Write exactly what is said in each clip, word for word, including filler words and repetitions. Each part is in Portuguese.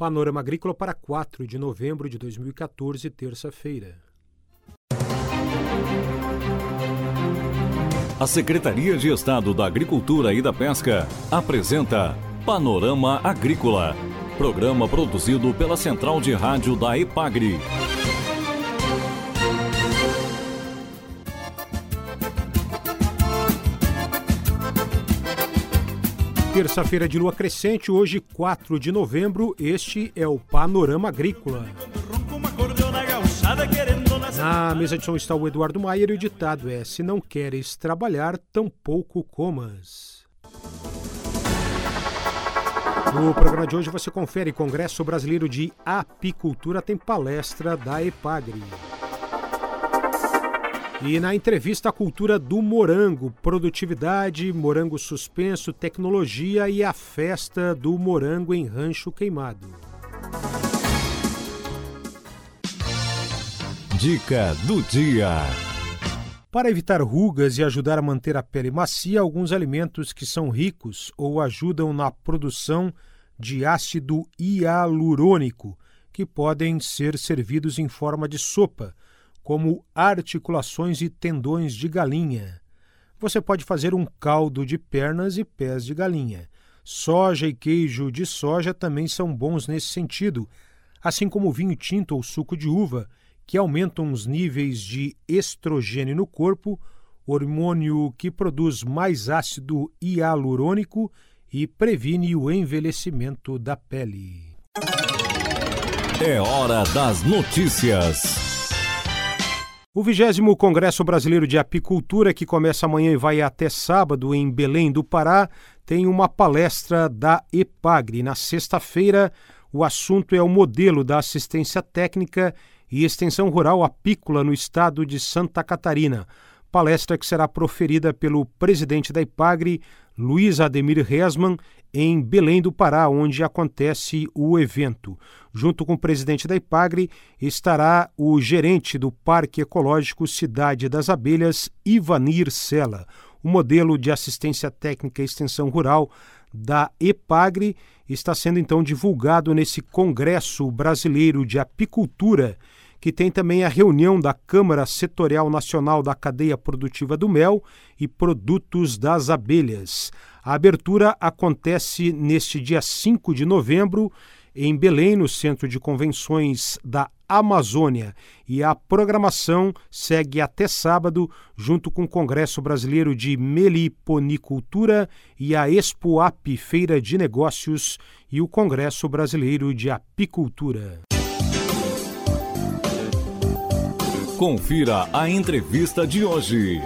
Panorama Agrícola para quatro de novembro de dois mil e quatorze, terça-feira. A Secretaria de Estado da Agricultura e da Pesca apresenta Panorama Agrícola, programa produzido pela Central de Rádio da EPAGRE. Terça-feira de lua crescente, hoje quatro de novembro, este é o Panorama Agrícola. Na mesa de som está o Eduardo Maier e o ditado é: se não queres trabalhar, tampouco comas. No programa de hoje você confere: Congresso Brasileiro de Apicultura tem palestra da EPAGRE. E na entrevista, a cultura do morango, produtividade, morango suspenso, tecnologia e a festa do morango em Rancho Queimado. Dica do dia. Para evitar rugas e ajudar a manter a pele macia, alguns alimentos que são ricos ou ajudam na produção de ácido hialurônico, que podem ser servidos em forma de sopa, como articulações e tendões de galinha. Você pode fazer um caldo de pernas e pés de galinha. Soja e queijo de soja também são bons nesse sentido, assim como vinho tinto ou suco de uva, que aumentam os níveis de estrogênio no corpo, hormônio que produz mais ácido hialurônico e previne o envelhecimento da pele. É hora das notícias. O vigésimo Congresso Brasileiro de Apicultura, que começa amanhã e vai até sábado em Belém do Pará, tem uma palestra da EPAGRE. Na sexta-feira, o assunto é o modelo da assistência técnica e extensão rural apícola no estado de Santa Catarina. Palestra que será proferida pelo presidente da EPAGRE, Luiz Ademir Resman, em Belém do Pará, onde acontece o evento. Junto com o presidente da EPAGRE estará o gerente do Parque Ecológico Cidade das Abelhas, Ivanir Sela. O modelo de assistência técnica e extensão rural da EPAGRE está sendo então divulgado nesse Congresso Brasileiro de Apicultura, que tem também a reunião da Câmara Setorial Nacional da Cadeia Produtiva do Mel e Produtos das Abelhas. A abertura acontece neste dia cinco de novembro, em Belém, no Centro de Convenções da Amazônia, e a programação segue até sábado, junto com o Congresso Brasileiro de Meliponicultura e a Expoap, Feira de Negócios, e o Congresso Brasileiro de Apicultura. Confira a entrevista de hoje.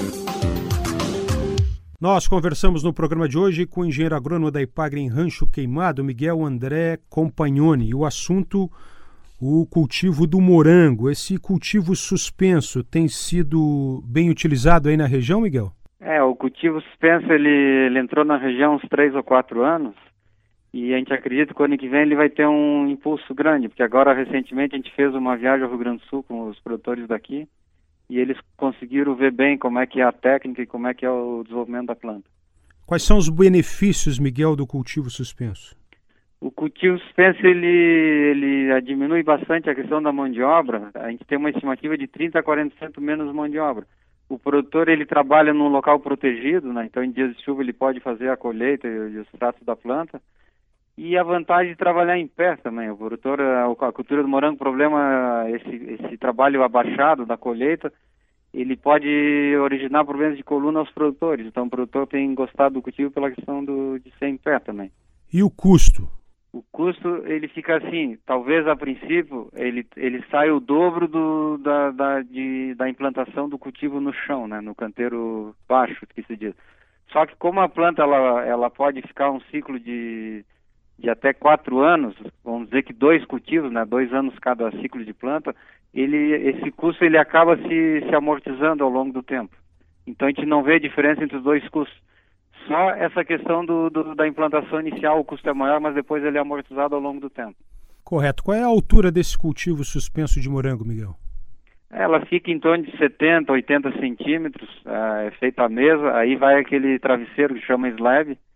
Nós conversamos no programa de hoje com o engenheiro agrônomo da EPAGRE em Rancho Queimado, Miguel André Compagnoni. E o assunto, o cultivo do morango. Esse cultivo suspenso tem sido bem utilizado aí na região, Miguel? É, o cultivo suspenso ele, ele entrou na região há uns três ou quatro anos e a gente acredita que o ano que vem ele vai ter um impulso grande, porque agora recentemente a gente fez uma viagem ao Rio Grande do Sul com os produtores daqui e eles conseguiram ver bem como é que é a técnica e como é que é o desenvolvimento da planta. Quais são os benefícios, Miguel, do cultivo suspenso? O cultivo suspenso ele, ele diminui bastante a questão da mão de obra. A gente tem uma estimativa de trinta a quarenta por cento menos mão de obra. O produtor ele trabalha num local protegido, né? Então em dias de chuva ele pode fazer a colheita e os tratos da planta. E a vantagem de trabalhar em pé também. O produtor, a cultura do morango, o problema, esse, esse trabalho abaixado da colheita, ele pode originar problemas de coluna aos produtores. Então o produtor tem gostado do cultivo pela questão do, de ser em pé também. E o custo? O custo, ele fica assim, talvez a princípio, ele, ele sai o dobro do, da, da, de, da implantação do cultivo no chão, né, no canteiro baixo, que se diz. Só que como a planta, ela, ela pode ficar um ciclo de... de até quatro anos, vamos dizer que dois cultivos, né, dois anos cada ciclo de planta, ele, esse custo ele acaba se, se amortizando ao longo do tempo. Então a gente não vê diferença entre os dois custos. Só essa questão do, do, da implantação inicial, o custo é maior, mas depois ele é amortizado ao longo do tempo. Correto. Qual é a altura desse cultivo suspenso de morango, Miguel? Ela fica em torno de setenta, oitenta centímetros, é feita a mesa, aí vai aquele travesseiro que chama slab,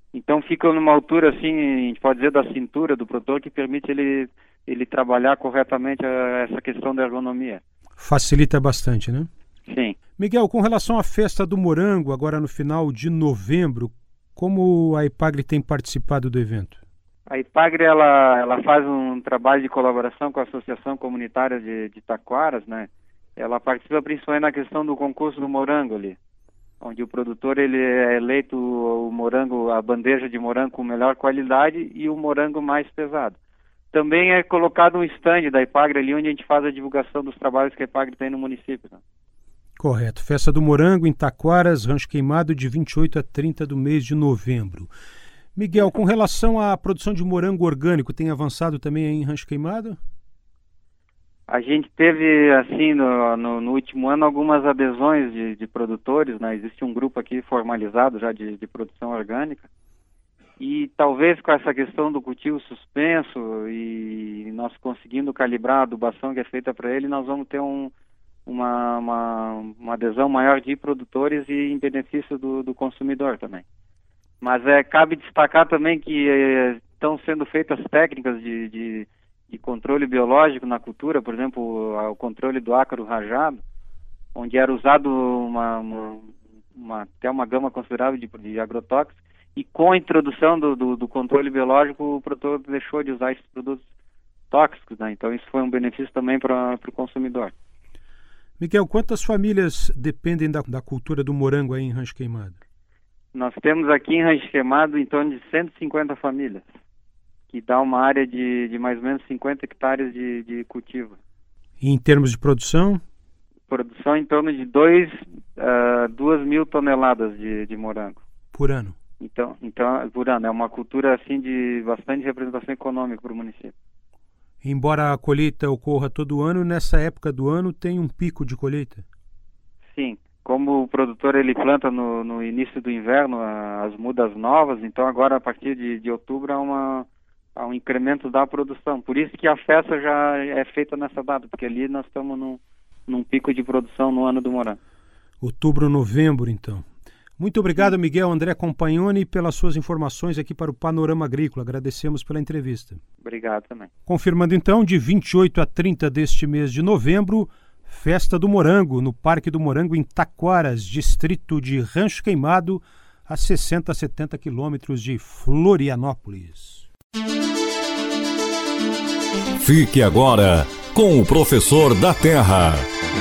Então fica numa altura assim, a gente pode dizer da cintura do produtor, que permite ele, ele trabalhar corretamente a, essa questão da ergonomia. Facilita bastante, né? Sim. Miguel, com relação à festa do morango, agora no final de novembro, como a Epagre tem participado do evento? A Epagre, ela, ela faz um trabalho de colaboração com a Associação Comunitária de, de Taquaras, né? Ela participa principalmente na questão do concurso do morango ali, onde o produtor ele é eleito o morango, a bandeja de morango com melhor qualidade e o morango mais pesado. Também é colocado um stand da Epagre ali, onde a gente faz a divulgação dos trabalhos que a Epagre tem no município, né? Correto. Festa do Morango em Taquaras, Rancho Queimado, de vinte e oito a trinta do mês de novembro. Miguel, com relação à produção de morango orgânico, tem avançado também aí em Rancho Queimado? A gente teve, assim, no, no, no último ano, algumas adesões de, de produtores, né? Existe um grupo aqui formalizado já de, de produção orgânica. E talvez com essa questão do cultivo suspenso e nós conseguindo calibrar a adubação que é feita para ele, nós vamos ter um, uma, uma, uma adesão maior de produtores e em benefício do, do consumidor também. Mas é, cabe destacar também que é, estão sendo feitas técnicas de, de, de controle biológico na cultura, por exemplo, o, o controle do ácaro rajado, onde era usado uma, uma, uma, até uma gama considerável de, de agrotóxicos, e com a introdução do, do, do controle biológico, o produtor deixou de usar esses produtos tóxicos, né? Então isso foi um benefício também para o consumidor. Miguel, quantas famílias dependem da, da cultura do morango aí em Rancho Queimado? Nós temos aqui em Rancho Queimado em torno de cento e cinquenta famílias, que dá uma área de, de mais ou menos cinquenta hectares de, de cultivo. E em termos de produção? Produção em torno de dois, uh, duas mil toneladas de, de morango. Por ano? Então, então, por ano. É uma cultura assim de bastante representação econômica para o município. Embora a colheita ocorra todo ano, nessa época do ano tem um pico de colheita? Sim. Como o produtor ele planta no, no início do inverno a, as mudas novas, então agora a partir de, de outubro há, uma, há um incremento da produção. Por isso que a festa já é feita nessa data, porque ali nós estamos num, num pico de produção no ano do morango. Outubro, novembro, então. Muito obrigado, Miguel André Compagnoni, pelas suas informações aqui para o Panorama Agrícola. Agradecemos pela entrevista. Obrigado também. Confirmando então, de vinte e oito a trinta deste mês de novembro, Festa do Morango, no Parque do Morango, em Taquaras, distrito de Rancho Queimado, a sessenta a setenta quilômetros de Florianópolis. Fique agora com o Professor da Terra.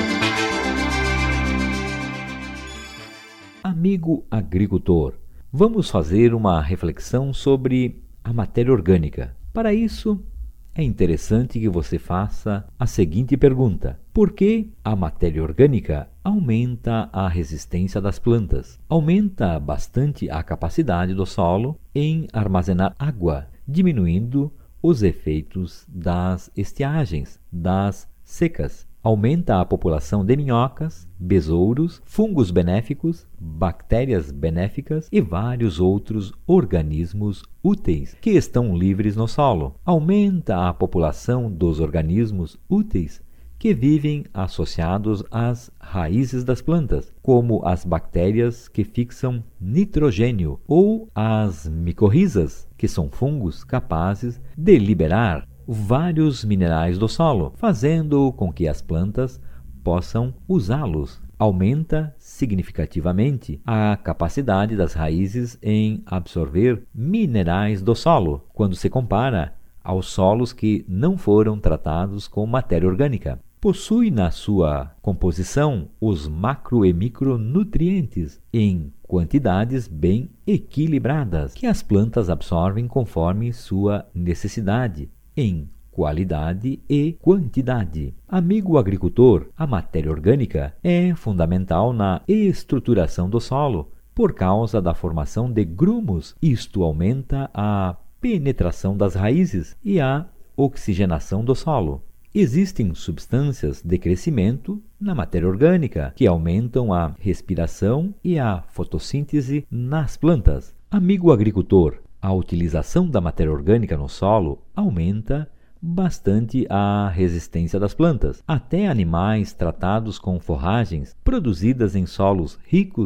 Amigo agricultor, vamos fazer uma reflexão sobre a matéria orgânica. Para isso, é interessante que você faça a seguinte pergunta: por que a matéria orgânica aumenta a resistência das plantas? Aumenta bastante a capacidade do solo em armazenar água, diminuindo os efeitos das estiagens, das secas. Aumenta a população de minhocas, besouros, fungos benéficos, bactérias benéficas e vários outros organismos úteis que estão livres no solo. Aumenta a população dos organismos úteis que vivem associados às raízes das plantas, como as bactérias que fixam nitrogênio ou as micorrizas, que são fungos capazes de liberar vários minerais do solo, fazendo com que as plantas possam usá-los. Aumenta significativamente a capacidade das raízes em absorver minerais do solo, quando se compara aos solos que não foram tratados com matéria orgânica. Possui na sua composição os macro e micronutrientes em quantidades bem equilibradas, que as plantas absorvem conforme sua necessidade, em qualidade e quantidade. Amigo agricultor, a matéria orgânica é fundamental na estruturação do solo por causa da formação de grumos. Isto aumenta a penetração das raízes e a oxigenação do solo. Existem substâncias de crescimento na matéria orgânica que aumentam a respiração e a fotossíntese nas plantas. Amigo agricultor, a utilização da matéria orgânica no solo aumenta bastante a resistência das plantas. Até animais tratados com forragens produzidas em solos ricos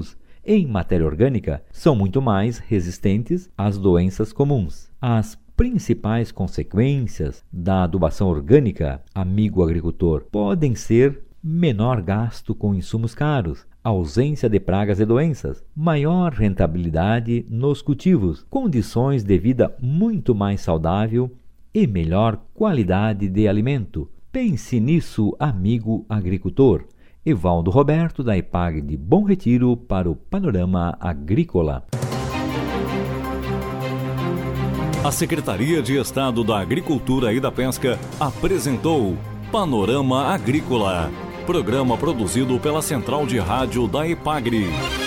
em matéria orgânica são muito mais resistentes às doenças comuns. As principais consequências da adubação orgânica, amigo agricultor, podem ser menor gasto com insumos caros, ausência de pragas e doenças, maior rentabilidade nos cultivos, condições de vida muito mais saudável e melhor qualidade de alimento. Pense nisso, amigo agricultor. Evaldo Roberto, da EPAGRE de Bom Retiro, para o Panorama Agrícola. A Secretaria de Estado da Agricultura e da Pesca apresentou Panorama Agrícola, programa produzido pela Central de Rádio da EPAGRE.